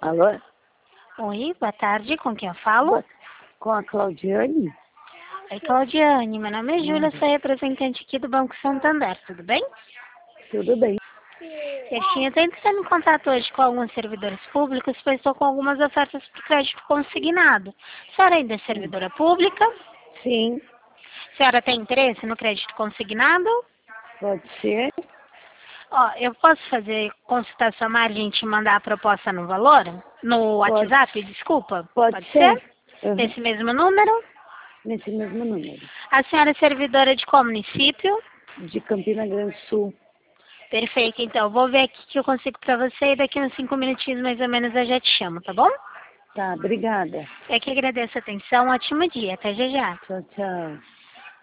Alô? Oi, boa tarde, com quem eu falo? Com a Claudiane? Oi, Claudiane, meu nome é Júlia, sou representante aqui do Banco Santander, tudo bem? Tudo bem. Eu tinha tentado em contato hoje com alguns servidores públicos, pois estou com algumas ofertas por crédito consignado. A senhora ainda é servidora pública? Sim, A senhora tem interesse no crédito consignado? pode ser. Ó, eu posso fazer consultar sua margem e te mandar a proposta no valor? No Pode, WhatsApp, desculpa? pode ser. Uhum. Nesse mesmo número? Nesse mesmo número. A senhora é servidora de qual município? De Campina Grande Sul. Perfeito, então. Vou ver aqui o que eu consigo pra você e daqui uns 5 minutinhos mais ou menos eu já te chamo, tá bom? Tá, obrigada. Eu que agradeço a atenção. Ótimo dia. Até já já. Tchau, tchau.